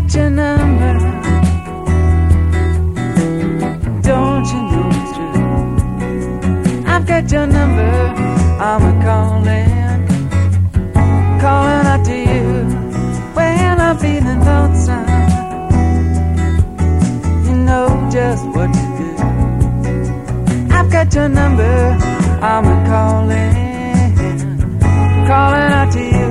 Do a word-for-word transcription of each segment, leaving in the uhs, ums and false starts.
got your number. Don't you know it's true? I've got your number. I'm a calling, calling out to you when I'm feeling lonesome. You know just what to do. I've got your number. I'm a calling, calling out to you.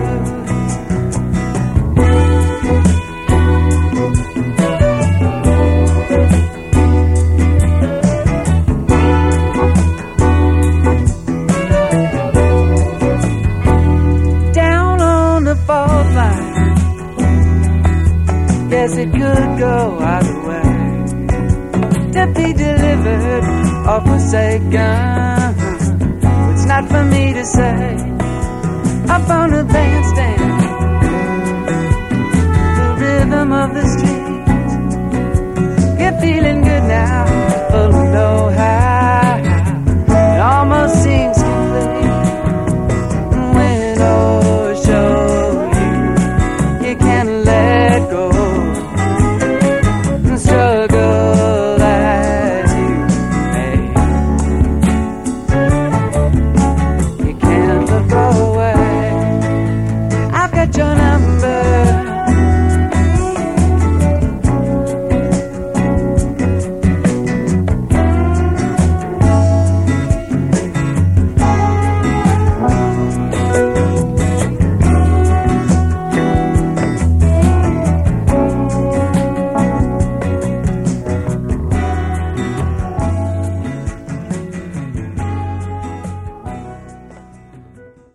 Yes, it could go either way. To be delivered or forsaken, it's not for me to say. Up on the bandstand, the rhythm of the street. You're feeling good now.